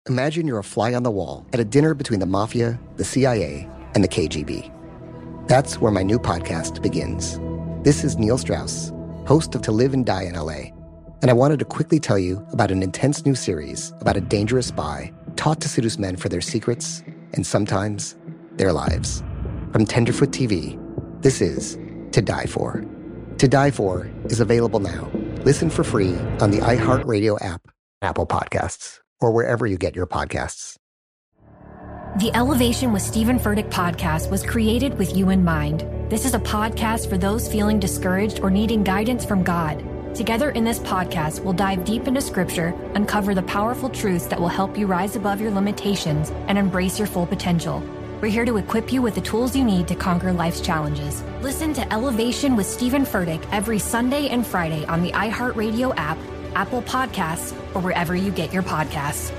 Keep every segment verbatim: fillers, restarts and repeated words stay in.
Imagine you're a fly on the wall at a dinner between the mafia, the C I A, and the K G B. That's where my new podcast begins. This is Neil Strauss, host of To Live and Die in L A, and I wanted to quickly tell you about an intense new series about a dangerous spy taught to seduce men for their secrets and sometimes their lives. From Tenderfoot T V, this is To Die For. To Die For is available now. Listen for free on the iHeartRadio app, Apple Podcasts, or wherever you get your podcasts. The Elevation with Stephen Furtick podcast was created with you in mind. This is a podcast for those feeling discouraged or needing guidance from God. Together in this podcast, we'll dive deep into scripture, uncover the powerful truths that will help you rise above your limitations and embrace your full potential. We're here to equip you with the tools you need to conquer life's challenges. Listen to Elevation with Stephen Furtick every Sunday and Friday on the iHeartRadio app, Apple Podcasts, or wherever you get your podcasts.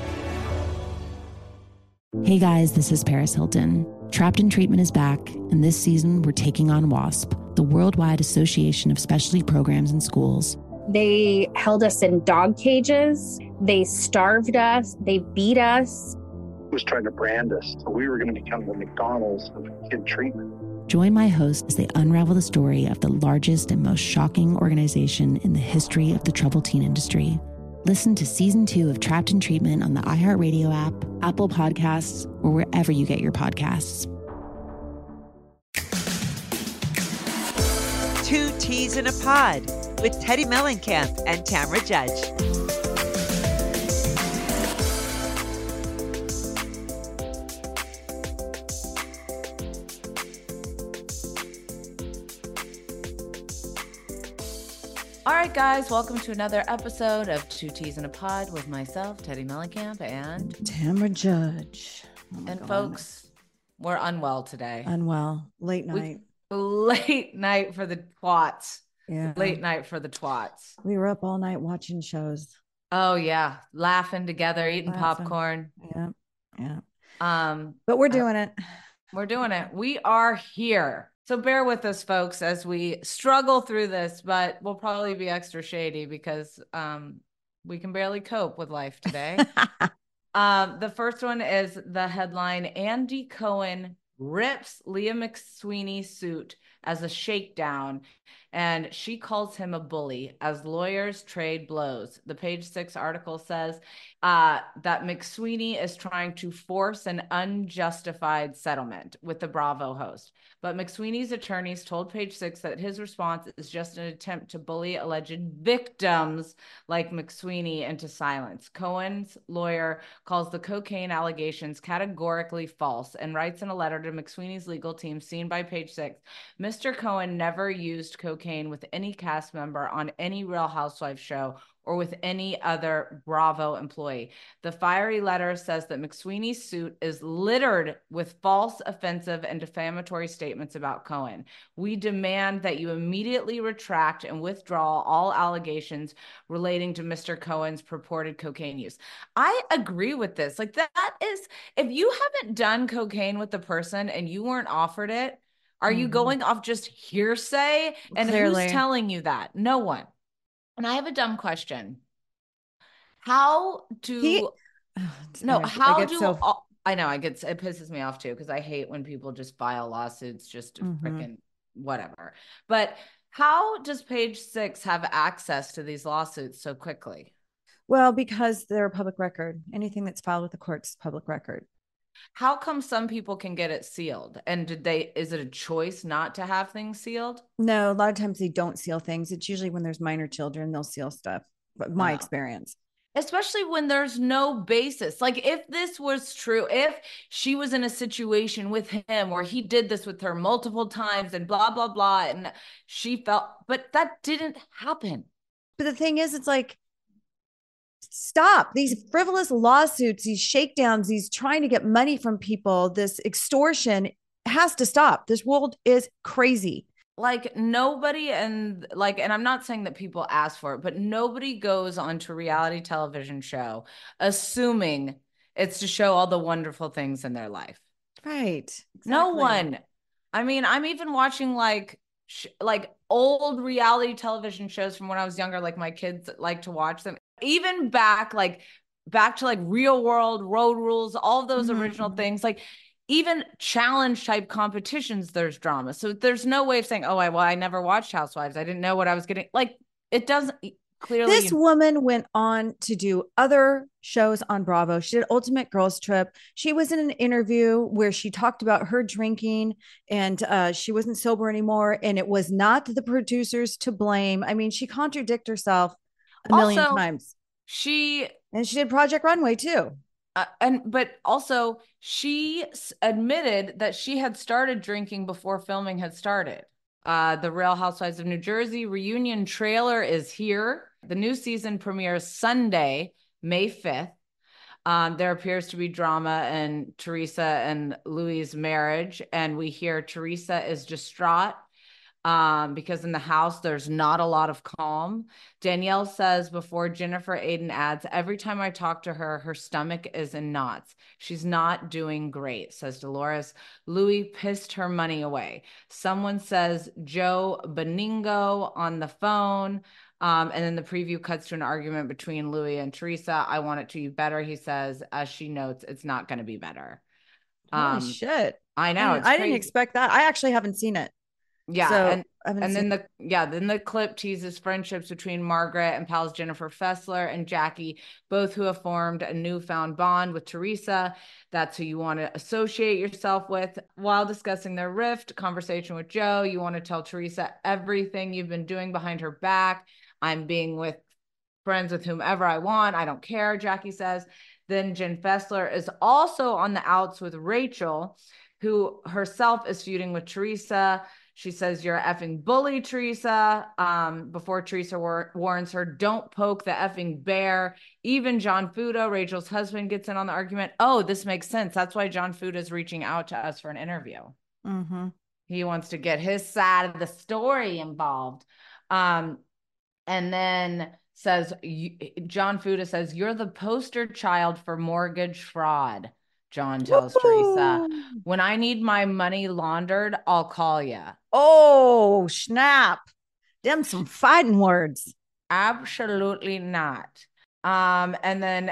Hey guys, this is Paris Hilton. Trapped in Treatment is back, and this season we're taking on WASP, the Worldwide Association of Specialty Programs and Schools. They held us in dog cages. They starved us. They beat us. Was trying to brand us. So we were going to become the McDonald's of kid treatment. Join my host as they unravel the story of the largest and most shocking organization in the history of the troubled teen industry. Listen to season two of Trapped in Treatment on the iHeartRadio app, Apple Podcasts, or wherever you get your podcasts. Two Teas in a Pod with Teddy Mellencamp and Tamra Judge. All right, guys, welcome to another episode of Two Teas in a Pod with myself, Teddy Mellencamp, and Tamra Judge. Oh and God. folks, we're unwell today. Unwell. Late night. We, late night for the twats. Yeah. Late night for the twats. We were up all night watching shows. Oh yeah, laughing together, eating Laughing. popcorn. Yeah. Yeah. Um, But we're doing it. We're doing it. We are here. So bear with us, folks, as we struggle through this, but we'll probably be extra shady because um, we can barely cope with life today. um, the first one is the headline, Andy Cohen rips Leah McSweeney's suit as a shakedown, and she calls him a bully as lawyers trade blows. The Page Six article says uh, that McSweeney is trying to force an unjustified settlement with the Bravo host. But McSweeney's attorneys told Page Six that his response is just an attempt to bully alleged victims like McSweeney into silence. Cohen's lawyer calls the cocaine allegations categorically false and writes in a letter to McSweeney's legal team seen by Page Six, Mister Cohen never used cocaine with any cast member on any Real Housewives show or with any other Bravo employee. The fiery letter says that McSweeney's suit is littered with false, offensive, and defamatory statements about Cohen. We demand that you immediately retract and withdraw all allegations relating to Mister Cohen's purported cocaine use. I agree with this. Like, that is, if you haven't done cocaine with the person and you weren't offered it, are mm-hmm. you going off just hearsay? And Clearly. Who's telling you that? No one. And I have a dumb question. How do He, no? I, How I get do so, all, I know? I get it pisses me off too because I hate when people just file lawsuits just to Mhm. freaking whatever. But how does Page Six have access to these lawsuits so quickly? well, because they're a public record. Anything that's filed with the courts is public record. How come some people can get it sealed? And did they? Is it a choice not to have things sealed? No, a lot of times they don't seal things. It's usually when there's minor children, they'll seal stuff. But my Oh. experience. Especially when there's no basis. Like, if this was true, if she was in a situation with him where he did this with her multiple times and blah, blah, blah, and she felt, but that didn't happen. But the thing is, it's like, stop these frivolous lawsuits, these shakedowns, these trying to get money from people, this extortion has to stop. This world is crazy. Like, nobody, and like, and I'm not saying that people ask for it, but nobody goes onto a reality television show assuming it's to show all the wonderful things in their life. Right. No Exactly. one. I mean, I'm even watching like sh- like old reality television shows from when I was younger. Like, my kids like to watch them. Even back like back to like Real World, Road Rules, all of those Mm-hmm. original things, like even challenge type competitions, there's drama. So there's no way of saying, oh, I, well, I never watched Housewives. I didn't know what I was getting. Like it doesn't clearly. This woman went on to do other shows on Bravo. She did Ultimate Girls Trip. She was in an interview where she talked about her drinking and uh, she wasn't sober anymore. And it was not the producers to blame. I mean, she contradicted herself a million Also, times. She and she did Project Runway too. Uh, and but also she s- admitted that she had started drinking before filming had started. Uh, the Real Housewives of New Jersey reunion trailer is here. The new season premieres Sunday, May fifth. Um, there appears to be drama in Teresa and Louis' marriage, and we hear Teresa is distraught um, because in the house there's not a lot of calm. Danielle says before Jennifer Aydin adds, every time I talk to her, her stomach is in knots. She's not doing great, says Dolores. Louis pissed her money away. Someone says Joe Beningo on the phone. Um, and then the preview cuts to an argument between Louis and Teresa. I want it to be better, he says. As she notes, it's not going to be better. Holy Um, shit. I know. I, didn't, it's I didn't crazy. expect that. I actually haven't seen it. Yeah, So, and I haven't and then seen- the yeah, then the clip teases friendships between Margaret and pals Jennifer Fessler and Jackie, both who have formed a newfound bond with Teresa. That's who you want to associate yourself with. While discussing their rift, conversation with Joe, you want to tell Teresa everything you've been doing behind her back. I'm being with friends with whomever I want. I don't care, Jackie says. Then Jen Fessler is also on the outs with Rachel, who herself is feuding with Teresa. She says, you're a effing bully, Teresa. Um, before Teresa war- warns her, don't poke the effing bear. Even John Fuda, Rachel's husband, gets in on the argument. Oh, this makes sense. That's why John Fuda is reaching out to us for an interview. Mm-hmm. He wants to get his side of the story involved. Um, and then says, John Fuda says, you're the poster child for mortgage fraud. John tells Woo! Teresa, when I need my money laundered, I'll call you. Oh, snap. Them some fighting words. Absolutely not. Um, and then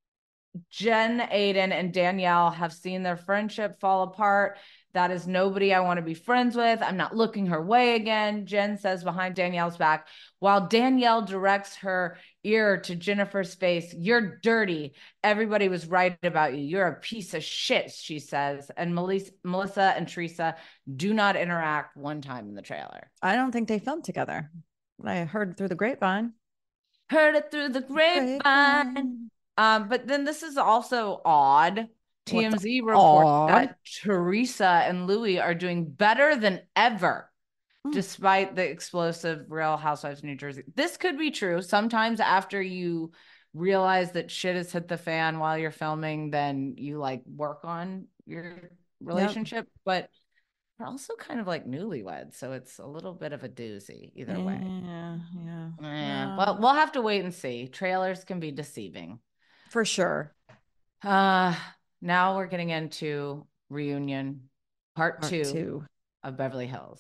Jen Aydin and Danielle have seen their friendship fall apart. That is nobody I want to be friends with. I'm not looking her way again. Jen says behind Danielle's back, while Danielle directs her ear to Jennifer's face, you're dirty. Everybody was right about you. You're a piece of shit, she says. And Melissa, Melissa and Teresa do not interact one time in the trailer. I don't think they filmed together. I heard through the grapevine. Heard it through the grapevine. grapevine. Um, but then this is also odd. T M Z reports that Teresa and Louis are doing better than ever, mm. despite the explosive Real Housewives of New Jersey. This could be true. Sometimes after you realize that shit has hit the fan while you're filming, then you like work on your relationship. Yep. But we're also kind of like newlyweds, so it's a little bit of a doozy either yeah, way. Yeah, yeah. Yeah. But we'll have to wait and see. Trailers can be deceiving. For sure. Uh Now we're getting into Reunion part, part two, two of Beverly Hills.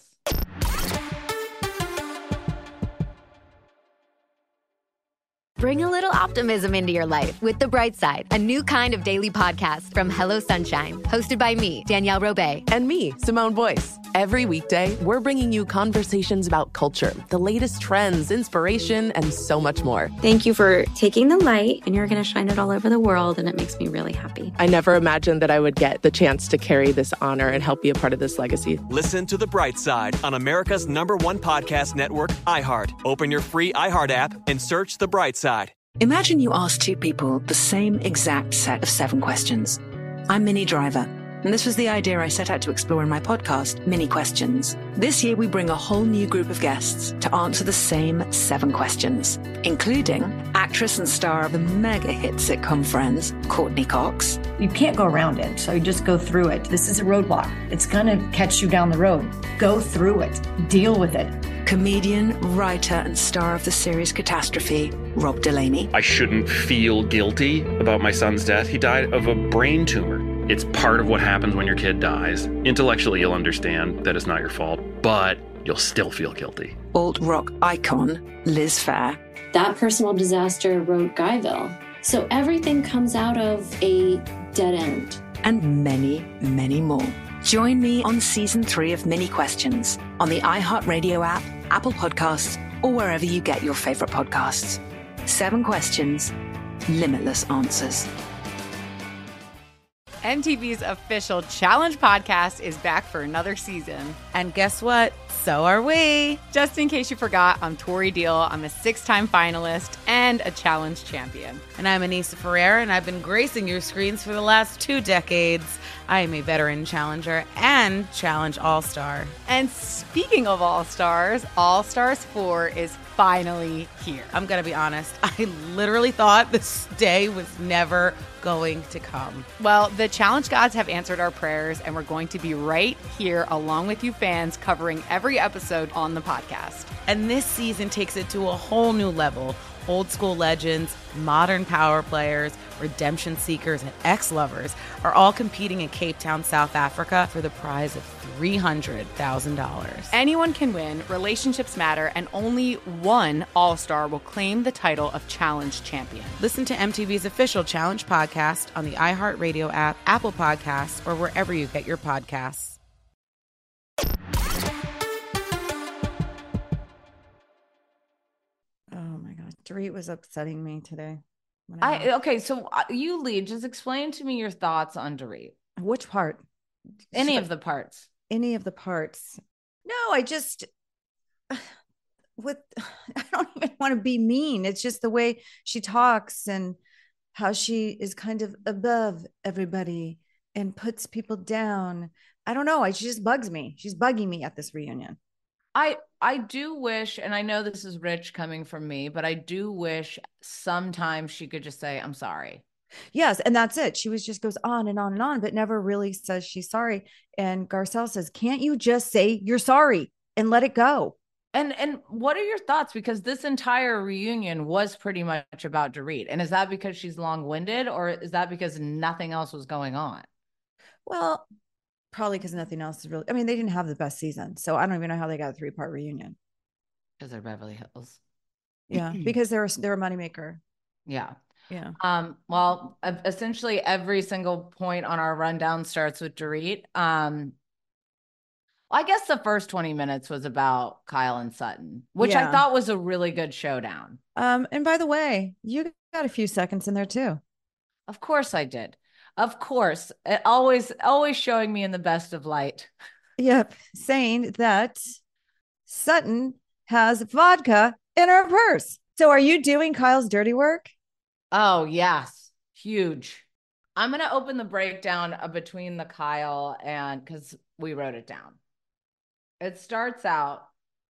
Bring a little optimism into your life with The Bright Side, a new kind of daily podcast from Hello Sunshine, hosted by me, Danielle Robay. And me, Simone Boyce. Every weekday, we're bringing you conversations about culture, the latest trends, inspiration, and so much more. Thank you for taking the light, and you're going to shine it all over the world, and it makes me really happy. I never imagined that I would get the chance to carry this honor and help be a part of this legacy. Listen to The Bright Side on America's number one podcast network, iHeart. Open your free iHeart app and search The Bright Side. Imagine you ask two people the same exact set of seven questions. I'm Minnie Driver, and this was the idea I set out to explore in my podcast, Minnie Questions. This year, we bring a whole new group of guests to answer the same seven questions, including actress and star of the mega hit sitcom Friends, Courtney Cox. You can't go around it, so you just go through it. This is a roadblock. It's going to catch you down the road. Go through it. Deal with it. Comedian, writer, and star of the series Catastrophe, Rob Delaney. I shouldn't feel guilty about my son's death. He died of a brain tumor. It's part of what happens when your kid dies. Intellectually, you'll understand that it's not your fault, but you'll still feel guilty. Alt rock icon, Liz Phair. That personal disaster wrote Guyville. So everything comes out of a dead end. And many, many more. Join me on season three of Mini Questions on the iHeartRadio app, Apple Podcasts, or wherever you get your favorite podcasts. Seven questions, limitless answers. M T V's official Challenge podcast is back for another season. And guess what? So are we. Just in case you forgot, I'm Tori Deal. I'm a six-time finalist and a Challenge champion. And I'm Anissa Ferreira, and I've been gracing your screens for the last two decades. I am a veteran challenger and Challenge All-Star. And speaking of All-Stars, All-Stars four is finally here. I'm going to be honest. I literally thought this day was never going to come. Well, the Challenge gods have answered our prayers, and we're going to be right here along with you fans covering every episode on the podcast. And this season takes it to a whole new level. Old school legends, modern power players, redemption seekers, and ex-lovers are all competing in Cape Town, South Africa for the prize of three hundred thousand dollars. Anyone can win, relationships matter, and only one All-Star will claim the title of Challenge champion. Listen to M T V's official Challenge podcast on the iHeartRadio app, Apple Podcasts, or wherever you get your podcasts. Dorit was upsetting me today. I, I okay, so you lead. Just explain to me your thoughts on Dorit. Which part? Any so, of the parts. Any of the parts. No, I just with I don't even want to be mean. It's just the way she talks and how she is kind of above everybody and puts people down. I don't know. I, she just bugs me. She's bugging me at this reunion. I I do wish, and I know this is rich coming from me, but I do wish sometimes she could just say, I'm sorry. Yes. And that's it. She was just goes on and on and on, but never really says she's sorry. And Garcelle says, can't you just say you're sorry and let it go? And and what are your thoughts? Because this entire reunion was pretty much about Dorit. And is that because she's long-winded, or is that because nothing else was going on? Well, probably because nothing else is really, I mean, they didn't have the best season. So I don't even know how they got a three part reunion. Because they're Beverly Hills. Yeah. Because they're, they're a moneymaker. Yeah. Yeah. Um, well, essentially every single point on our rundown starts with Dorit. Um, I guess the first twenty minutes was about Kyle and Sutton, which yeah. I thought was a really good showdown. Um, and by the way, you got a few seconds in there too. Of course I did. Of course, it always, always showing me in the best of light. Yep. Saying that Sutton has vodka in her purse. So are you doing Kyle's dirty work? Oh, yes. Huge. I'm going to open the breakdown between the Kyle and because we wrote it down. It starts out,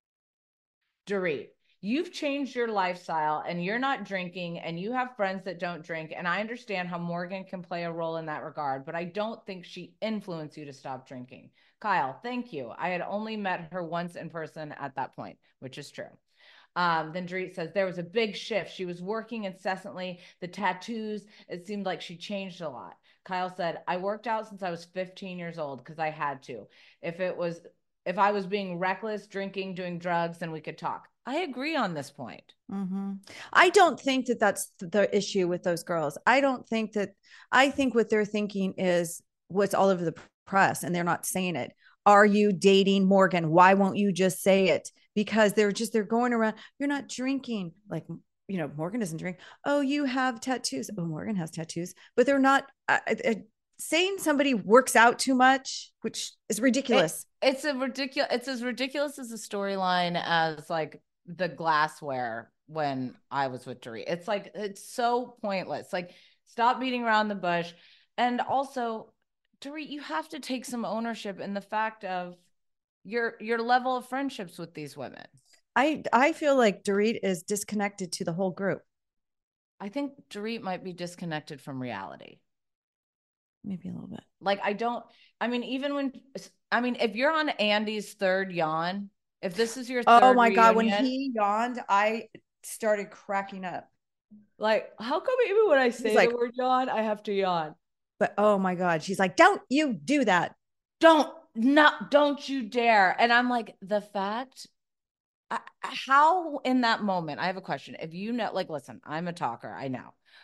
Dorit, you've changed your lifestyle and you're not drinking and you have friends that don't drink. And I understand how Morgan can play a role in that regard, but I don't think she influenced you to stop drinking. Kyle, thank you. I had only met her once in person at that point, which is true. Um, then Dorit says there was a big shift. She was working incessantly. The tattoos, it seemed like she changed a lot. Kyle said, I worked out since I was fifteen years old because I had to. If it was, if I was being reckless, drinking, doing drugs, then we could talk. I agree on this point. Mm-hmm. I don't think that that's the issue with those girls. I don't think that, I think what they're thinking is what's all over the press and they're not saying it. Are you dating Morgan? Why won't you just say it? Because they're just, they're going around, you're not drinking. Like, you know, Morgan doesn't drink. Oh, you have tattoos. Oh, Morgan has tattoos, but they're not uh, uh, saying somebody works out too much, which is ridiculous. It, it's a ridiculous, it's as ridiculous as a storyline as like the glassware when I was with Dorit. It's like, it's so pointless. Like, stop beating around the bush. And also, Dorit, you have to take some ownership in the fact of your your level of friendships with these women. I I feel like Dorit is disconnected to the whole group. I think Dorit might be disconnected from reality. Maybe a little bit. Like, I don't, I mean, even when, I mean, if you're on Andy's third yawn, if this is your third Oh my God, reunion, when he yawned, I started cracking up. Like, how come even when I say like, the word yawn, I have to yawn? But oh my God, she's like, don't you do that. Don't, not, don't you dare. And I'm like, the fact, I, how in that moment, I have a question. If you know, like, listen, I'm a talker, I know,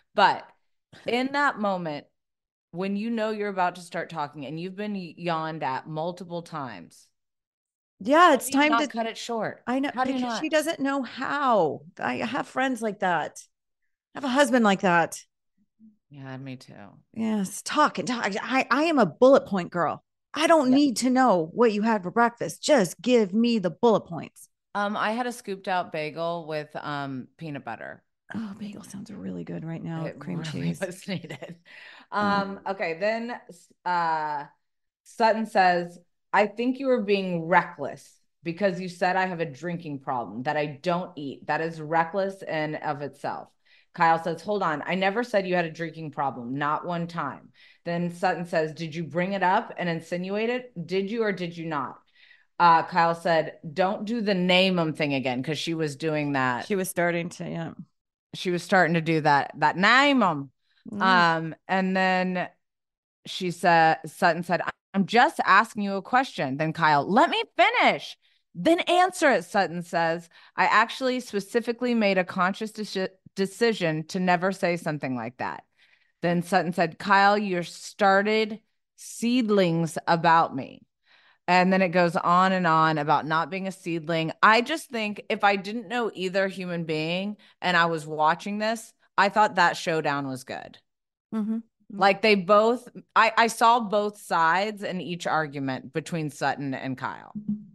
But in that moment, when you know you're about to start talking and you've been yawned at multiple times. Yeah, it's time not to cut it short. I know How do you because not? she doesn't know how. I have friends like that. I have a husband like that. Yeah, me too. Yes, talk and talk. I, I am a bullet point girl. I don't Yeah. need to know what you had for breakfast. Just give me the bullet points. Um, I had a scooped out bagel with um peanut butter. Oh, bagel sounds really good right now. It Cream really cheese. was needed. Um, okay, then uh Sutton says, I think you were being reckless because you said I have a drinking problem that I don't eat. That is reckless in of itself. Kyle says, hold on. I never said you had a drinking problem. Not one time. Then Sutton says, did you bring it up and insinuate it? Did you or did you not? Uh, Kyle said, don't do the name them thing again. Cause she was doing that. She was starting to, yeah. She was starting to do that, that name them. Mm. Um, and then she said, Sutton said, I'm just asking you a question. Then Kyle, let me finish. Then answer it, Sutton says. I actually specifically made a conscious de- decision to never say something like that. Then Sutton said, Kyle, you started seedlings about me. And then it goes on and on about not being a seedling. I just think if I didn't know either human being and I was watching this, I thought that showdown was good. Mm-hmm. Like they both, I, I saw both sides in each argument between Sutton and Kyle.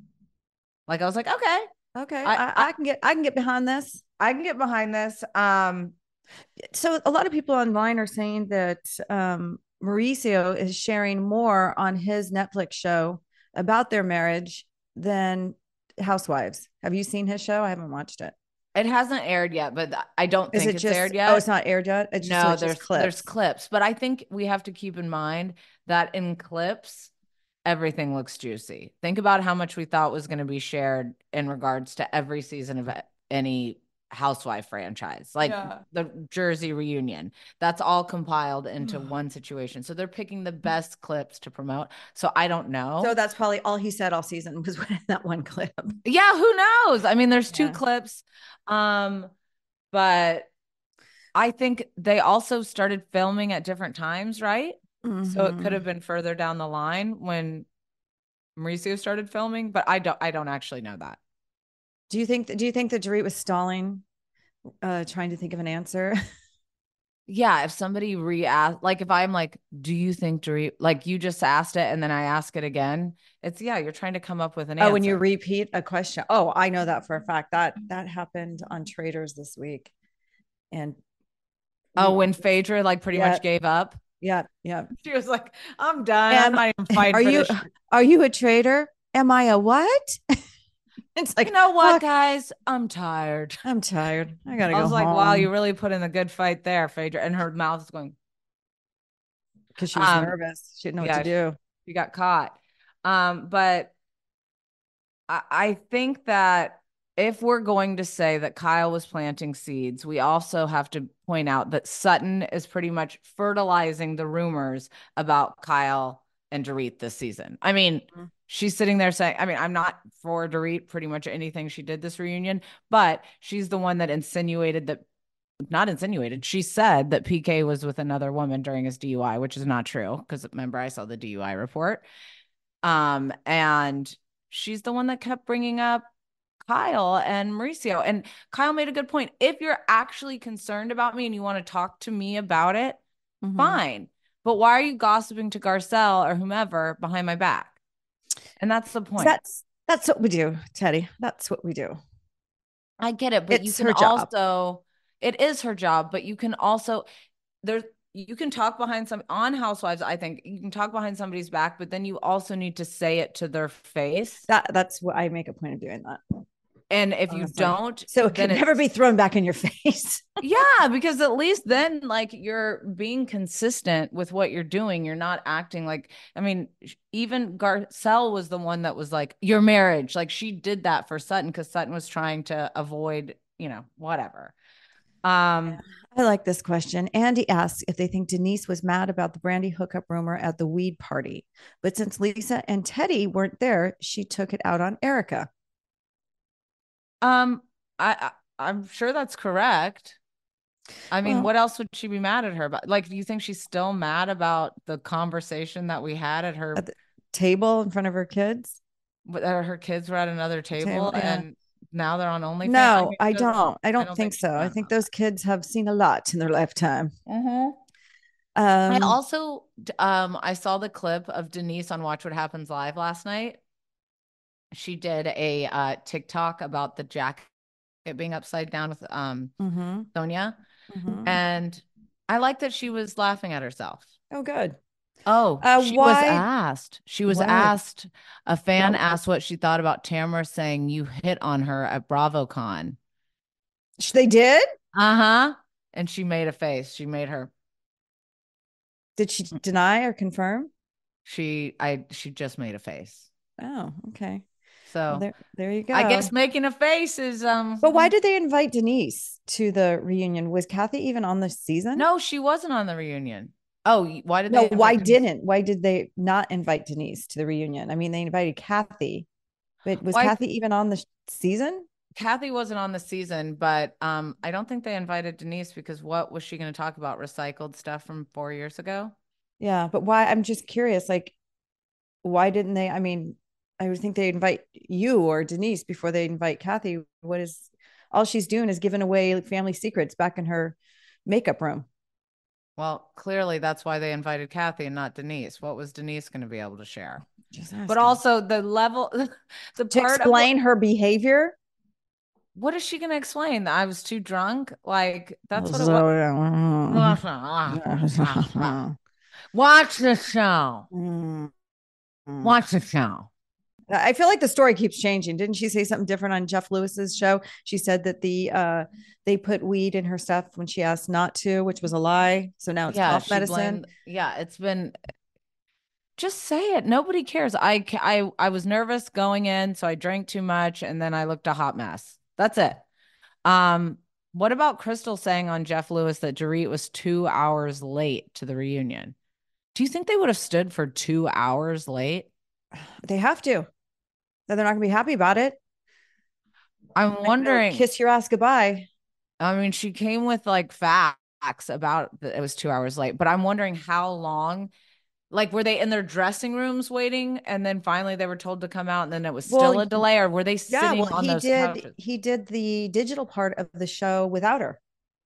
Like I was like, okay, okay, I, I, I, I can get, I can get behind this. I can get behind this. Um, so a lot of people online are saying that um, Mauricio is sharing more on his Netflix show about their marriage than Housewives. Have you seen his show? I haven't watched it. It hasn't aired yet, but I don't Is think it it's just, aired yet. Oh, it's not aired yet? It's just, no, so it's there's just clips. There's clips. But I think we have to keep in mind that in clips, everything looks juicy. Think about how much we thought was going to be shared in regards to every season of any Housewife franchise, like yeah. the Jersey reunion. That's all compiled into one situation. So they're picking the best clips to promote. So I don't know. So that's probably all he said all season was that one clip. Yeah, who knows? I mean, there's two yeah. clips. Um, but I think they also started filming at different times, right? Mm-hmm. So it could have been further down the line when Mauricio started filming, but I don't I don't actually know that. Do you think that, do you think that Dorit was stalling, uh, trying to think of an answer? Yeah. If somebody re-asked, like if I'm like, do you think Dorit, like you just asked it and then I ask it again, it's yeah, you're trying to come up with an answer. Oh, when you repeat a question. Oh, I know that for a fact. That that happened on Traders this week. And oh, when Phaedra like pretty yeah. much gave up. Yeah, yeah. She was like, I'm done. Am, I'm not even fighting are for you this. Are you a trader? Am I a what? It's like, you know what, fuck. guys? I'm tired. I'm tired. I gotta go. I was like, home. wow, you really put in a good fight there, Phaedra. And her mouth is going because she was um, nervous. She didn't know yeah, what to do. She, she got caught. Um, but I, I think that if we're going to say that Kyle was planting seeds, we also have to point out that Sutton is pretty much fertilizing the rumors about Kyle and Dorit this season. I mean, mm-hmm. she's sitting there saying, I mean, I'm not for Dorit pretty much anything she did this reunion, but she's the one that insinuated that, not insinuated, she said that P K was with another woman during his D U I, which is not true. Because remember, I saw the D U I report. Um, and she's the one that kept bringing up Kyle and Mauricio. And Kyle made a good point. If you're actually concerned about me and you want to talk to me about it, mm-hmm. fine. But why are you gossiping to Garcelle or whomever behind my back? And that's the point. That's that's what we do, Teddy. That's what we do. I get it, but it's you can her job. also, it is her job, but you can also, there's, you can talk behind some, on Housewives, I think, you can talk behind somebody's back, but then you also need to say it to their face. That That's what I make a point of doing that. And if you don't, so it can never be thrown back in your face. Yeah, because at least then, like, you're being consistent with what you're doing. You're not acting like, I mean, even Garcelle was the one that was like, your marriage. Like, she did that for Sutton because Sutton was trying to avoid, you know, whatever. Um, I like this question. Andy asks if they think Denise was mad about the Brandy hookup rumor at the weed party. But since Lisa and Teddy weren't there, she took it out on Erica. Um, I, I I'm sure that's correct. I mean, Well- what else would she be mad at her about? Like, do you think she's still mad about the conversation that we had at her At the table in front of her kids? that her kids were at another table, Table, yeah. and now they're on OnlyFans? No, mean, I it doesn't- don't. I don't, think she's so. I mad think about those kids have seen a lot in their lifetime. Mhm. Um, I also um I saw the clip of Denise on Watch What Happens Live last night. She did a uh TikTok about the jacket being upside down with um Mhm. Sonia. Mhm. And I like that she was laughing at herself. Oh, good. Oh, Uh, she why- was asked. She was What? asked, a fan What? asked what she thought about Tamara saying you hit on her at BravoCon. They did? Uh-huh. And she made a face. She made her Did she deny or confirm? She I she just made a face. Oh, okay. So Well, there, there you go. I guess making a face is um But why did they invite Denise to the reunion? Was Kathy even on the season? No, she wasn't on the reunion. Oh, why did No, they invite why Denise? didn't? Why did they not invite Denise to the reunion? I mean, they invited Kathy, but was Why- Kathy even on the sh- season? Kathy wasn't on the season, but um I don't think they invited Denise because what was she going to talk about? Recycled stuff from four years ago? Yeah, but why? I'm just curious. Like, why didn't they? I mean, I would think they invite you or Denise before they invite Kathy. What is all she's doing is giving away family secrets back in her makeup room. Well, clearly that's why they invited Kathy and not Denise. What was Denise going to be able to share? Just But asking. also the level, the To part explain of her behavior. what, what is she going to explain? That I was too drunk? Like, that's what it So, was. yeah. Watch the show. Mm. Watch the show. I feel like the story keeps changing. Didn't she say something different on Jeff Lewis's show? She said that the uh they put weed in her stuff when she asked not to, which was a lie. So now it's Yeah, cough she medicine. blamed- yeah, it's been. Just say it. Nobody cares. I, ca- I, I was nervous going in, so I drank too much, and then I looked a hot mess. That's it. Um, what about Crystal saying on Jeff Lewis that Dorit was two hours late to the reunion? Do you think they would have stood for two hours late? They have to. They're not gonna be happy about it. I'm wondering. Kiss your ass goodbye. I mean, she came with like facts about that it was two hours late, but I'm wondering how long. Like, were they in their dressing rooms waiting, and then finally they were told to come out, and then it was still Well, a delay, or were they Yeah, sitting well, on he those did. couches? He did the digital part of the show without her.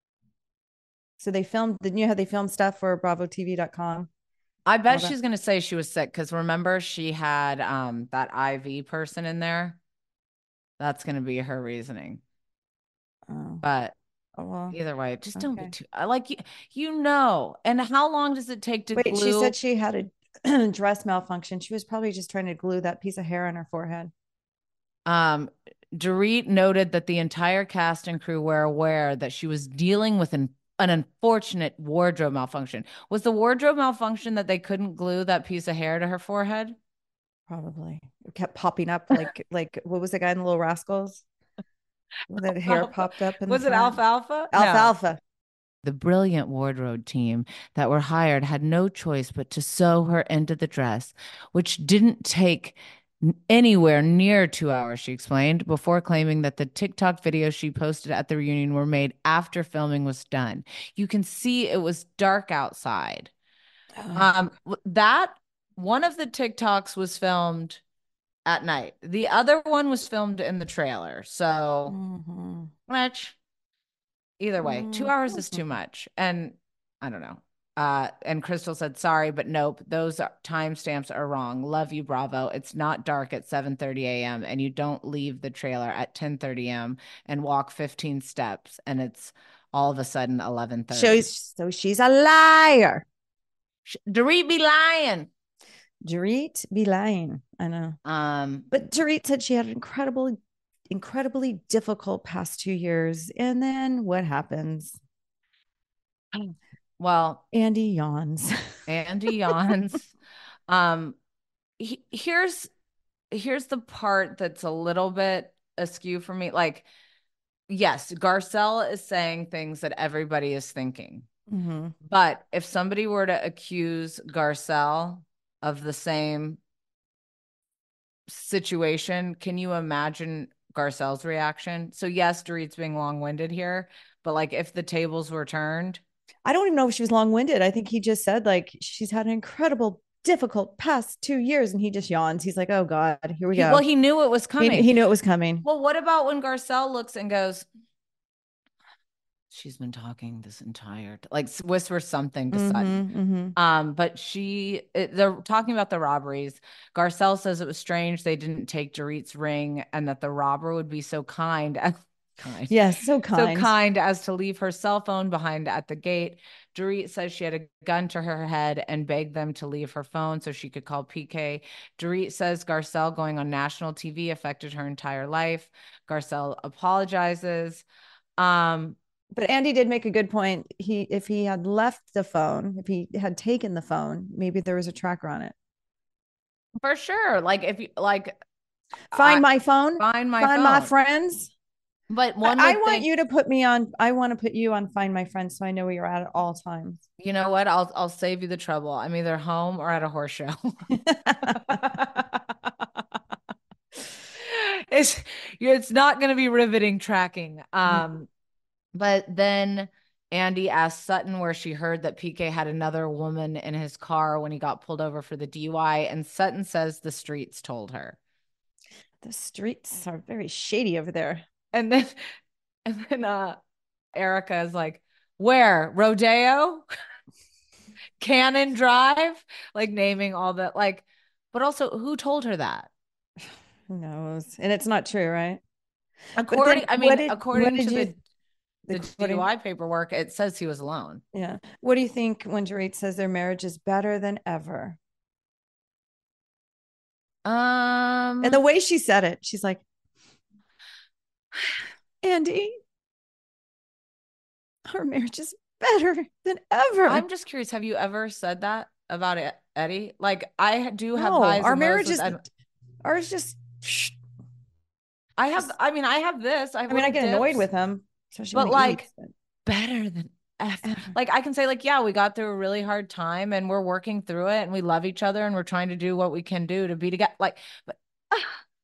So they filmed. Didn't you know how they filmed stuff for Bravo T V dot com? I bet All that. she's gonna say she was sick because remember she had um that I V person in there. That's gonna be her reasoning. Oh. But Oh, well. either way, just don't be Okay. too. I like you. You know. And how long does it take to Wait, glue? she said she had a dress malfunction. She was probably just trying to glue that piece of hair on her forehead. Um, Dorit noted that the entire cast and crew were aware that she was dealing with an, an unfortunate wardrobe malfunction. Was the wardrobe malfunction that they couldn't glue that piece of hair to her forehead? Probably. It kept popping up like like what was the guy in the Little Rascals? When that hair Alfalfa. popped up in Was the it front? alfalfa? No. Alfalfa. The brilliant wardrobe team that were hired had no choice but to sew her into the dress, which didn't take n- anywhere near two hours, she explained, before claiming that the TikTok videos she posted at the reunion were made after filming was done. You can see it was dark outside. Um, w- that one of the TikToks was filmed at night. The other one was filmed in the trailer. So, Mhm. which either way, two hours is too much. And I don't know. Uh, and Crystal said, sorry, but nope, those are- timestamps are wrong. Love you, Bravo. It's not dark at seven thirty a.m. and you don't leave the trailer at ten thirty a.m. and walk fifteen steps and it's all of a sudden eleven thirty. She's, so she's a liar. Dorit be lying. Dorit be lying. I know. Um, But Dorit said she had an incredible, incredibly difficult past two years. And then what happens? Well, Andy yawns. Andy yawns. Um, he, here's here's the part that's a little bit askew for me. Like, yes, Garcelle is saying things that everybody is thinking. Mm-hmm. But if somebody were to accuse Garcelle of the same situation, can you imagine Garcelle's reaction? So yes, Dorit's being long-winded here, but like if the tables were turned. I don't even know if she was long-winded. I think he just said like she's had an incredible, difficult past two years, and he just yawns. He's like, "Oh God, here we He, go." well, he knew it was coming. He, he knew it was coming. Well, what about when Garcelle looks and goes, she's been talking this entire t-, like whisper something to Mhm, Sutton. mhm. Um, but she, it, they're talking about the robberies. Garcelle says it was strange they didn't take Dorit's ring, and that the robber would be so kind as kind. Yes, so kind. So kind as to leave her cell phone behind at the gate. Dorit says she had a gun to her head and begged them to leave her phone so she could call P K. Dorit says Garcelle going on national T V affected her entire life. Garcelle apologizes. Um, But Andy did make a good point. He, if he had left the phone, if he had taken the phone, maybe there was a tracker on it. For sure. Like if you like Find I- my phone. Find my Find my phone. friends. But one I, I would want think- you to put me on. I want to put you on Find My Friends so I know where you're at at all times. You know what? I'll I'll save you the trouble. I'm either home or at a horse show. it's it's not going to be riveting tracking. Um, but then Andy asked Sutton where she heard that P K had another woman in his car when he got pulled over for the D U I, and Sutton says the streets told her. The streets are very shady over there. And then and then uh Erica is like, where? Rodeo? Cannon Drive? Like naming all that, like, but also who told her that? Who knows? And it's not true, right? According, then I mean, what did- according what did to you- the, the according- D U I paperwork, it says he was alone. Yeah. What do you think when Dorit says their marriage is better than ever? Um, And the way she said it, she's like, Andy, our marriage is better than ever. I'm just curious. Have you ever said that about it, Eddie? Like I do have No, highs our and lows marriage with is Ed- ours just. I have. I mean, I have this. I, have I mean, I little get annoyed dips, with him, especially but when he like eats, but- better than ever. Like I can say, like, yeah, we got through a really hard time, and we're working through it, and we love each other, and we're trying to do what we can do to be together. Like, but ah,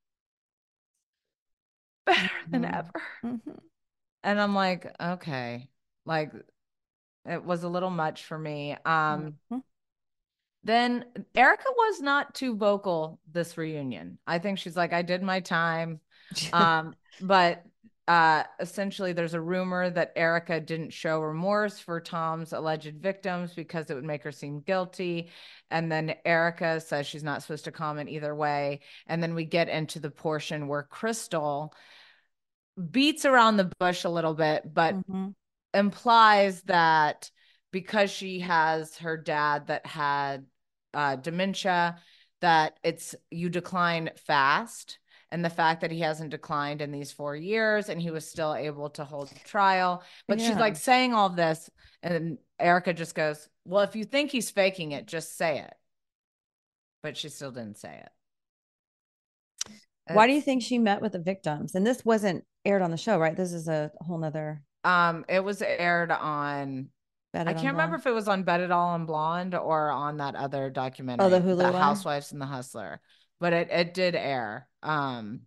better than Mhm. ever. Mhm. And I'm like, okay, like it was a little much for me. Um, Mhm. then Erica was not too vocal this reunion. I think she's like, I did my time. Um, but uh, essentially there's a rumor that Erica didn't show remorse for Tom's alleged victims because it would make her seem guilty. And then Erica says she's not supposed to comment either way. And then we get into the portion where Crystal beats around the bush a little bit, but Mhm. implies that because she has her dad that had uh, dementia, that it's you decline fast. And the fact that he hasn't declined in these four years and he was still able to hold the trial. But she's Yeah. like saying all this. And Erica just goes, well, if you think he's faking it, just say it. But she still didn't say it. Why do you think she met with the victims? And this wasn't aired on the show, right? This is a whole nother. Um, it was aired on. Bet I It on can't remember Blonde. if it was on Bet It All on Blonde or on that other documentary, Oh, the Hulu one? Housewives and the Hustler. But it it did air. Um,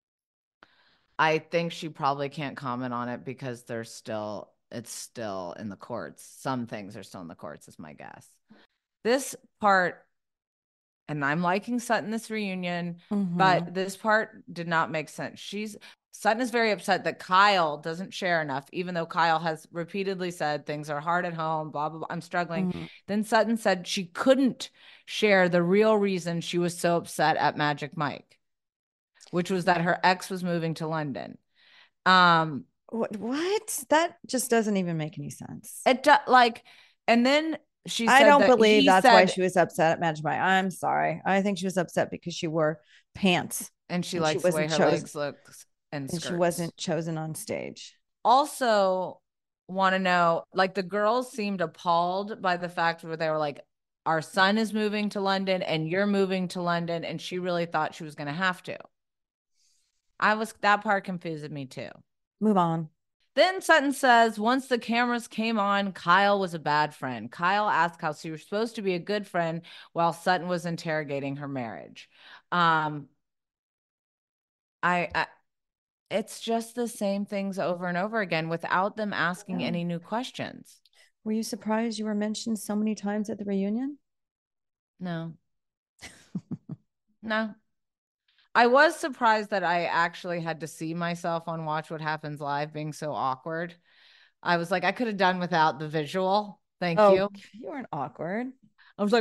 I think she probably can't comment on it because there's still it's still in the courts. Some things are still in the courts, is my guess. This part, and I'm liking Sutton this reunion, Mhm. but this part did not make sense. She's Sutton is very upset that Kyle doesn't share enough, even though Kyle has repeatedly said things are hard at home, blah, blah, blah. I'm struggling. Mhm. Then Sutton said she couldn't share the real reason she was so upset at Magic Mike, which was that her ex was moving to London. Um, What? What? That just doesn't even make any sense. it do- like, and then she I said don't that believe he that's why said- she was upset at Magic Mike. I'm sorry. I think she was upset because she wore pants and she and she likes the way her wasn't chosen- legs look and and skirts. she wasn't chosen on stage. Also want to know, like, the girls seemed appalled by the fact where they were like, our son is moving to London and you're moving to London, and she really thought she was going to have to. I was, that part confused me too. Move on. Then Sutton says, once the cameras came on, Kyle was a bad friend. Kyle asked how she was supposed to be a good friend while Sutton was interrogating her marriage. Um, I, I it's just the same things over and over again without them asking Yeah. any new questions. Were you surprised you were mentioned so many times at the reunion? No. No. I was surprised that I actually had to see myself on Watch What Happens Live being so awkward. I was like, I could have done without the visual. Thank Oh, you. You weren't awkward. I was like,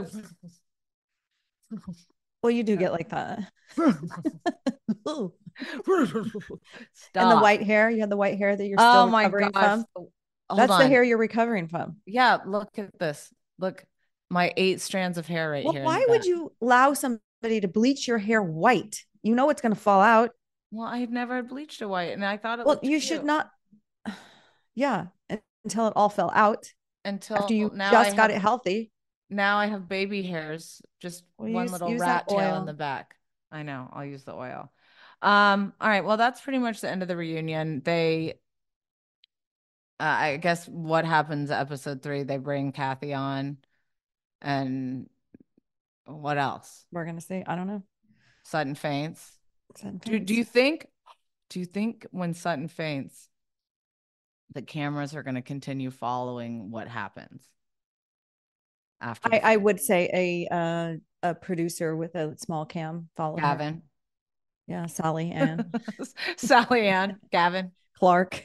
well, you do get like that. Stop. And the white hair, you had the white hair that you're still Oh my recovering gosh. from. Hold That's the on. hair you're recovering from. Yeah, look at this. Look, my eight strands of hair right Well, here. in why the would back. you allow somebody to bleach your hair white? You know it's going to fall out. Well, I had never had bleached to white, and I thought it Well, looked you cute. should not. Yeah, until it all fell out. Until after you now just I got have- it healthy. Now I have baby hairs, just Well, one use- little use rat that tail oil. in the back. I know. I'll use the oil. Um, all right. Well, that's pretty much the end of the reunion. They, uh, I guess what happens episode three, they bring Kathy on, and what else? We're going to see. I don't know. Sutton faints. Sutton Do, do you think, do you think when Sutton faints, the cameras are going to continue following what happens after? I, I would say a uh, a producer with a small cam following her. Gavin. Yeah, Sally Ann. Sally Ann, Gavin. Clark.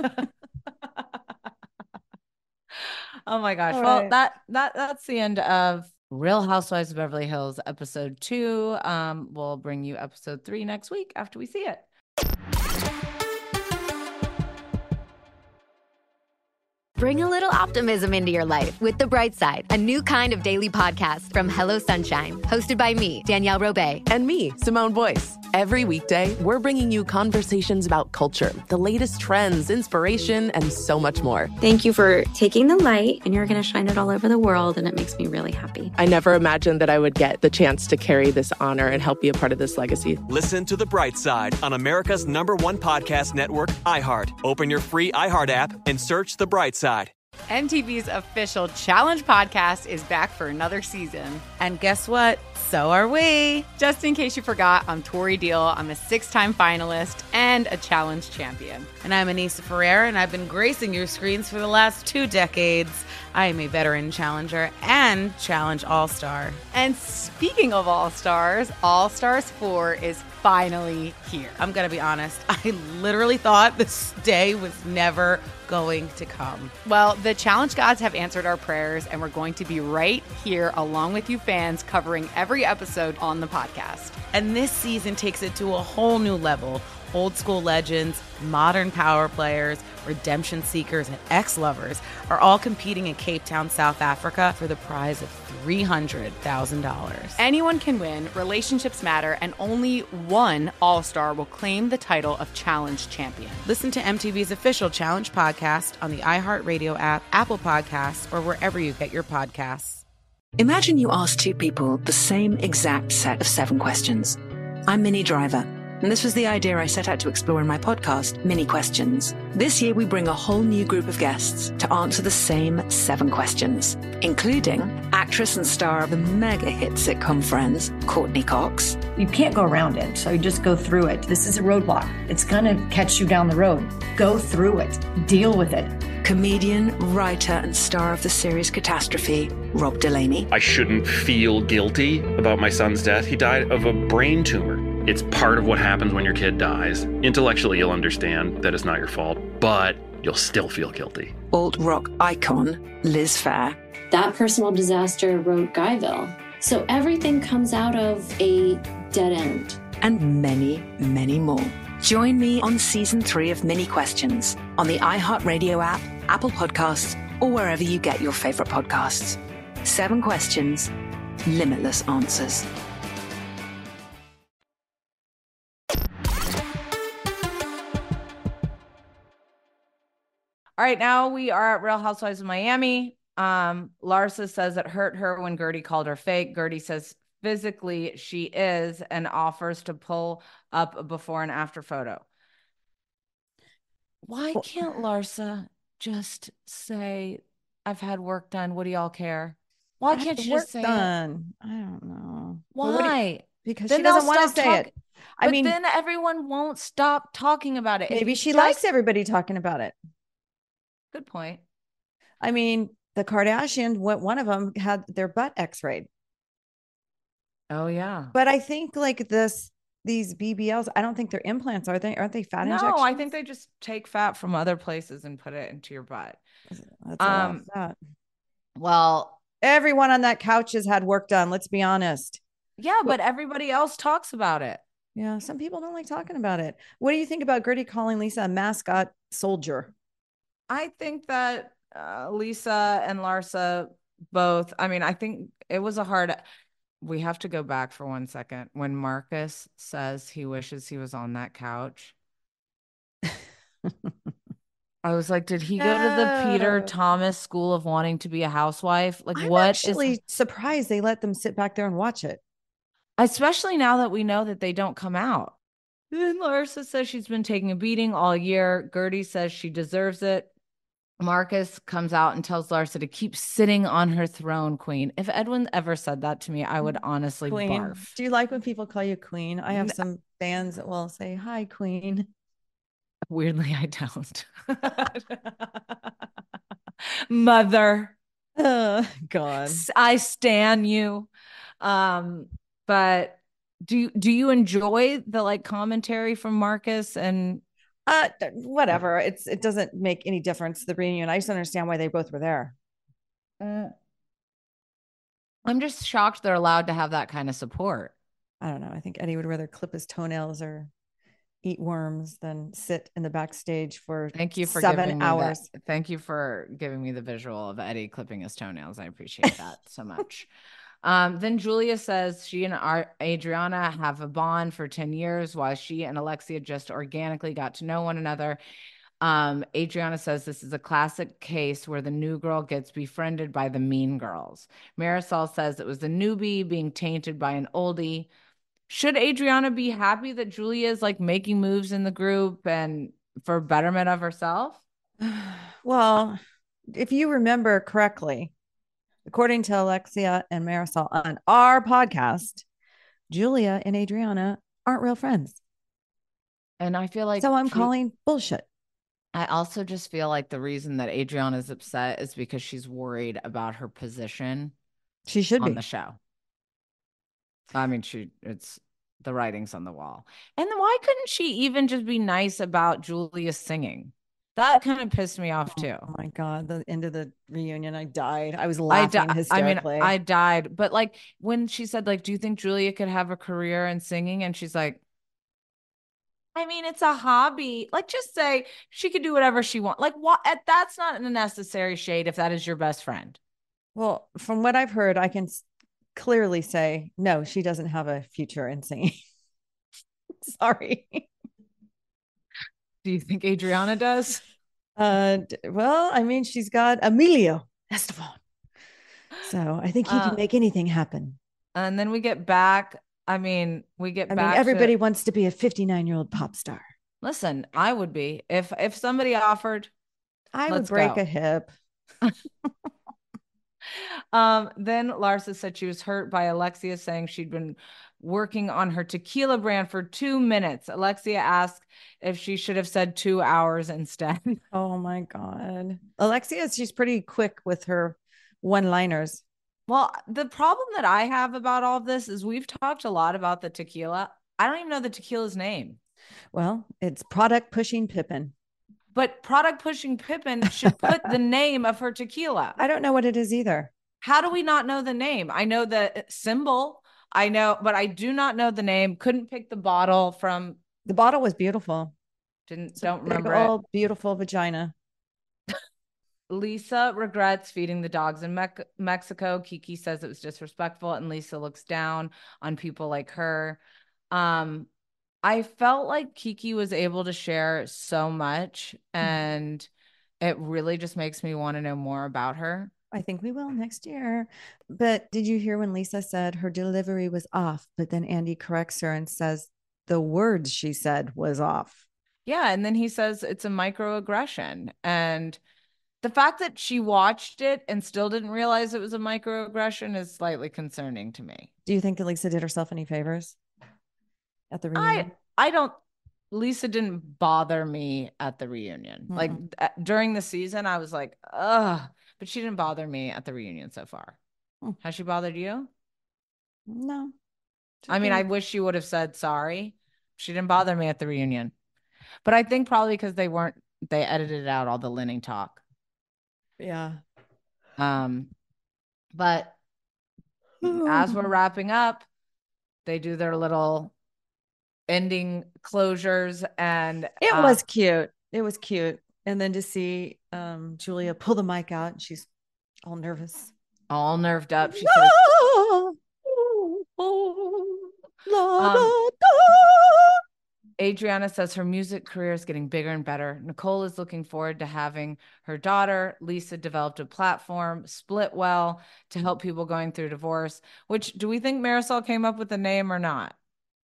Oh my gosh. All Well, right. that that that's the end of Real Housewives of Beverly Hills episode two. Um, we'll bring you episode three next week after we see it. Bring a little optimism into your life with The Bright Side, a new kind of daily podcast from Hello Sunshine, hosted by me, Danielle Robay. And me, Simone Boyce. Every weekday, we're bringing you conversations about culture, the latest trends, inspiration, and so much more. Thank you for taking the light, and you're going to shine it all over the world, and it makes me really happy. I never imagined that I would get the chance to carry this honor and help be a part of this legacy. Listen to The Bright Side on America's number one podcast network, iHeart. Open your free iHeart app and search The Bright Side. M T V's official Challenge podcast is back for another season. And guess what? So are we. Just in case you forgot, I'm Tori Deal. I'm a six-time finalist and a challenge champion. And I'm Anissa Ferreira, and I've been gracing your screens for the last two decades. I am a veteran challenger and challenge all-star. And speaking of all-stars, All Stars four is finally here. I'm going to be honest. I literally thought this day was never going to come. Well, the challenge gods have answered our prayers, and we're going to be right here along with you fans covering every episode on the podcast. And this season takes it to a whole new level. Old school legends, modern power players, redemption seekers, and ex-lovers are all competing in Cape Town, South Africa for the prize of three hundred thousand dollars. Anyone can win, relationships matter, and only one all-star will claim the title of challenge champion. Listen to M T V's official Challenge podcast on the iHeartRadio app, Apple Podcasts, or wherever you get your podcasts. Imagine you ask two people the same exact set of seven questions. I'm Minnie Driver, and this was the idea I set out to explore in my podcast, Mini Questions. This year, we bring a whole new group of guests to answer the same seven questions, including actress and star of the mega hit sitcom Friends, Courtney Cox. You can't go around it, so you just go through it. This is a roadblock. It's going to catch you down the road. Go through it. Deal with it. Comedian, writer, and star of the series Catastrophe, Rob Delaney. I shouldn't feel guilty about my son's death. He died of a brain tumor. It's part of what happens when your kid dies. Intellectually, you'll understand that it's not your fault, but you'll still feel guilty. Alt-rock icon, Liz Phair. That personal disaster wrote Guyville. So everything comes out of a dead end. And many, many more. Join me on season three of Mini Questions on the iHeartRadio app, Apple Podcasts, or wherever you get your favorite podcasts. Seven questions, limitless answers. All right, now we are at Real Housewives of Miami. Um, Larsa says it hurt her when Gertie called her fake. Gertie says physically she is, and offers to pull up a before and after photo. Why can't Larsa just say, I've had work done. What do y'all care? Why can't she work just say done? It? I don't know. Why? Well, what do you, because Then she doesn't they'll want to stop say talk- it. But I mean, then everyone won't stop talking about it. Maybe It's she just, likes everybody talking about it. Good point. I mean, the Kardashians, one of them had their butt x-rayed. Oh yeah. But I think like this, these B B Ls, I don't think they're implants, are they? Aren't they fat no, injections? I think they just take fat from other places and put it into your butt. That's a lot of fat. Well, everyone on that couch has had work done. Let's be honest. Yeah, but everybody else talks about it. Yeah, some people don't like talking about it. What do you think about Gertie calling Lisa a mascot soldier? I think that uh, Lisa and Larsa both, I mean, I think it was a hard, we have to go back for one second. When Marcus says he wishes he was on that couch, I was like, did he go to the Peter No. Thomas School of Wanting to Be a Housewife? Like, I'm what actually is, surprised they let them sit back there and watch it. especially now that we know that they don't come out. Then Larsa says she's been taking a beating all year. Gertie says she deserves it. Marcus comes out and tells Larsa to keep sitting on her throne, queen. If Edwin ever said that to me, I would honestly Queen. barf. Do you like when people call you queen? I have some fans that will say, hi, queen. Weirdly, I don't. Mother. Oh, God. I stan you. Um, but do, do you enjoy the like commentary from Marcus and Uh, whatever. It's it doesn't make any difference to the reunion. I just don't understand why they both were there. Uh, I'm just shocked they're allowed to have that kind of support. I don't know. I think Eddie would rather clip his toenails or eat worms than sit in the backstage for Thank you for seven giving me hours. that. Thank you for giving me the visual of Eddie clipping his toenails. I appreciate that so much. Um, then Julia says she and Ar- Adriana have a bond for ten years while she and Alexia just organically got to know one another. Um, Adriana says this is a classic case where the new girl gets befriended by the mean girls. Marisol says it was the newbie being tainted by an oldie. Should Adriana be happy that Julia is like making moves in the group and for betterment of herself? Well, if you remember correctly, according to Alexia and Marisol on our podcast, Julia and Adriana aren't real friends. And I feel like so I'm Ju- calling bullshit. I also just feel like the reason that Adriana is upset is because she's worried about her position. She should on be the show. I mean, she it's the writing's on the wall. And then why couldn't she even just be nice about Julia singing? That kind of pissed me off too. Oh my God, the end of the reunion, I died. I was I, laughing di- I hysterically. mean, I died. But like when she said, like, do you think Julia could have a career in singing? And she's like, I mean, it's a hobby. Like, just say she could do whatever she wants. Like, what? That's not a necessary shade if that is your best friend. Well, from what I've heard, I can s- clearly say, no, she doesn't have a future in singing. Sorry. Do you think Adriana does? Uh, d- well, I mean, she's got Emilio Estefan. So I think he Uh, can make anything happen. And then we get back. I mean, we get I back. mean, everybody to, wants to be a fifty-nine-year-old pop star. listen, I would be if if somebody offered. I would let's break go. a hip. Um, then Larsa said she was hurt by Alexia saying she'd been working on her tequila brand for two minutes. Alexia asked if she should have said two hours instead. Oh my God. Alexia, she's pretty quick with her one-liners. Well, the problem that I have about all of this is we've talked a lot about the tequila. I don't even know the tequila's name. Well, it's product pushing Pippin. But product pushing Pippin should put the name of her tequila. I don't know what it is either. How do we not know the name? I know the symbol. I know, but I do not know the name. Couldn't pick the bottle from. The bottle was beautiful. Didn't It's don't a big remember old it. beautiful vagina. Lisa regrets feeding the dogs in Me- Mexico. Kiki says it was disrespectful, and Lisa looks down on people like her. Um, I felt like Kiki was able to share so much, and it really just makes me want to know more about her. I think we will next year. But did you hear when Lisa said her delivery was off, but then Andy corrects her and says the words she said was off? Yeah, and then he says it's a microaggression, and the fact that she watched it and still didn't realize it was a microaggression is slightly concerning to me. Do you think that Lisa did herself any favors? at the reunion? I, I don't, Lisa didn't bother me at the reunion. Mm-mm. Like at, during the season, I was like, ugh, but she didn't bother me at the reunion so far. Mm. Has she bothered you? No. I mean, I wish she would have said sorry. She didn't bother me at the reunion, but I think probably because they weren't, they edited out all the Linning talk. Yeah. Um, but as we're wrapping up, they do their little ending closures, and it uh, was cute. It was cute. And then to see um, Julia pull the mic out, and she's all nervous, all nerved up. She la, says, la, um, la, Adriana says her music career is getting bigger and better. Nicole is looking forward to having her daughter. Lisa developed a platform, Split Well, to help people going through divorce. Which, do we think Marisol came up with the name or not?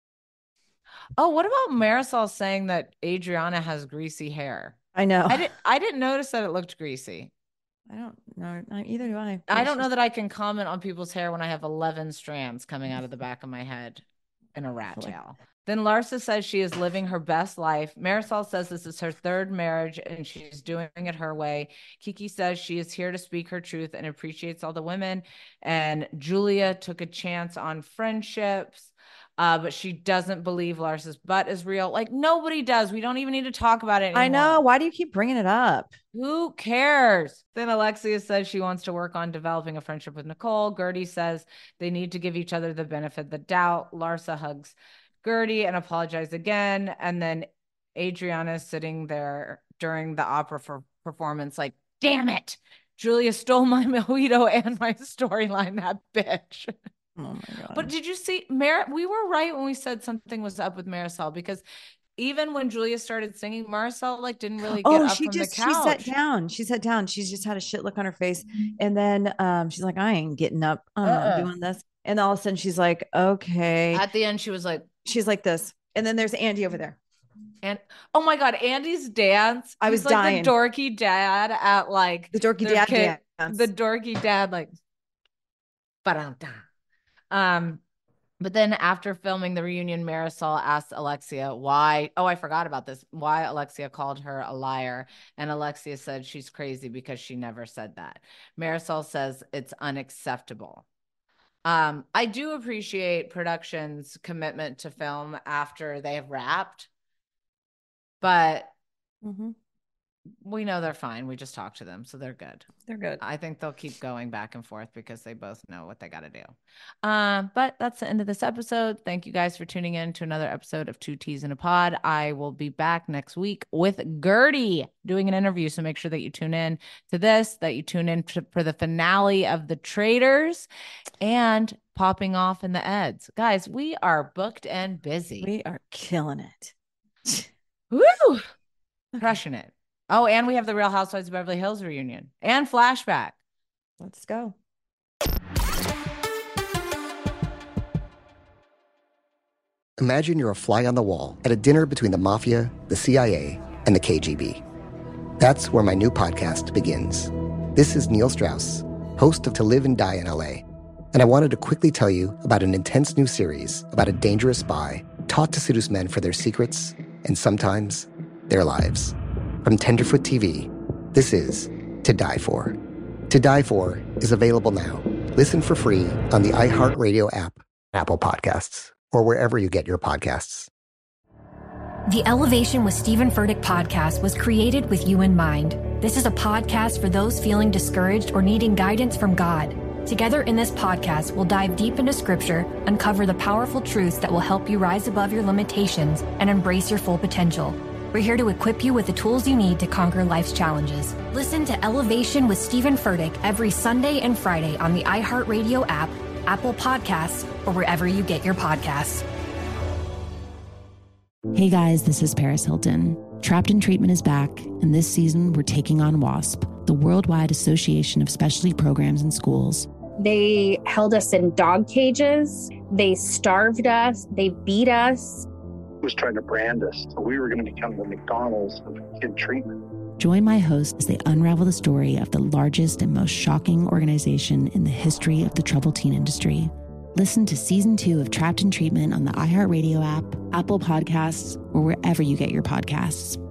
Oh, what about Marisol saying that Adriana has greasy hair? I know. I, did, I didn't notice that it looked greasy. I don't know. Either do I. I don't know that I can comment on people's hair when I have eleven strands coming out of the back of my head in a rat tail. Then Larsa says she is living her best life. Marisol says this is her third marriage and she's doing it her way. Kiki says she is here to speak her truth and appreciates all the women. And Julia took a chance on friendships, uh, but she doesn't believe Larsa's butt is real. Like, nobody does. We don't even need to talk about it anymore. I know. Why do you keep bringing it up? Who cares? Then Alexia says she wants to work on developing a friendship with Nicole. Gertie says they need to give each other the benefit of the doubt. Larsa hugs Gertie and apologize again. And then Adriana is sitting there during the opera for performance like, damn it, Julia stole my mojito and my storyline, that bitch. Oh my God. But did you see, Mar- we were right when we said something was up with Marisol, because even when Julia started singing, Marisol like didn't really get oh, up she from just, the couch. She sat down. She sat down. She's just had a shit look on her face. And then um, she's like, I ain't getting up. I'm uh-uh. not doing this. And all of a sudden she's like, okay. At the end, she was like, she's like this. And then there's Andy over there. And oh my God, Andy's dance. I was like dying. The dorky dad at like the dorky dad kid, dance. The dorky dad, like, ba-dum-da. Um, but then after filming the reunion, Marisol asked Alexia why, oh, I forgot about this, why Alexia called her a liar. And Alexia said she's crazy because she never said that. Marisol says it's unacceptable. Um, I do appreciate production's commitment to film after they have wrapped, but mm-hmm. we know they're fine. We just talked to them, so they're good. They're good. I think they'll keep going back and forth because they both know what they got to do. Um, but that's the end of this episode. Thank you guys for tuning in to another episode of Two Teas in a Pod. I will be back next week with Gertie doing an interview. So make sure that you tune in to this, that you tune in to, for the finale of The Traitors and popping off in the Eds. Guys, we are booked and busy. We are killing it. Woo! Crushing it. Oh, and we have the Real Housewives of Beverly Hills reunion and flashback. Let's go. Imagine you're a fly on the wall at a dinner between the mafia, the C I A, and the K G B. That's where my new podcast begins. This is Neil Strauss, host of To Live and Die in L A, and I wanted to quickly tell you about an intense new series about a dangerous spy taught to seduce men for their secrets and sometimes their lives. From Tenderfoot T V, this is To Die For. To Die For is available now. Listen for free on the iHeartRadio app, Apple Podcasts, or wherever you get your podcasts. The Elevation with Stephen Furtick podcast was created with you in mind. This is a podcast for those feeling discouraged or needing guidance from God. Together in this podcast, we'll dive deep into scripture, uncover the powerful truths that will help you rise above your limitations and embrace your full potential. We're here to equip you with the tools you need to conquer life's challenges. Listen to Elevation with Stephen Furtick every Sunday and Friday on the iHeartRadio app, Apple Podcasts, or wherever you get your podcasts. Hey guys, this is Paris Hilton. Trapped in Treatment is back, and this season we're taking on WASP, the Worldwide Association of Specialty Programs in Schools. They held us in dog cages. They starved us. They beat us. Was trying to brand us. So we were going to become the McDonald's of kid treatment. Join my host as they unravel the story of the largest and most shocking organization in the history of the troubled teen industry. Listen to season two of Trapped in Treatment on the iHeartRadio app, Apple Podcasts, or wherever you get your podcasts.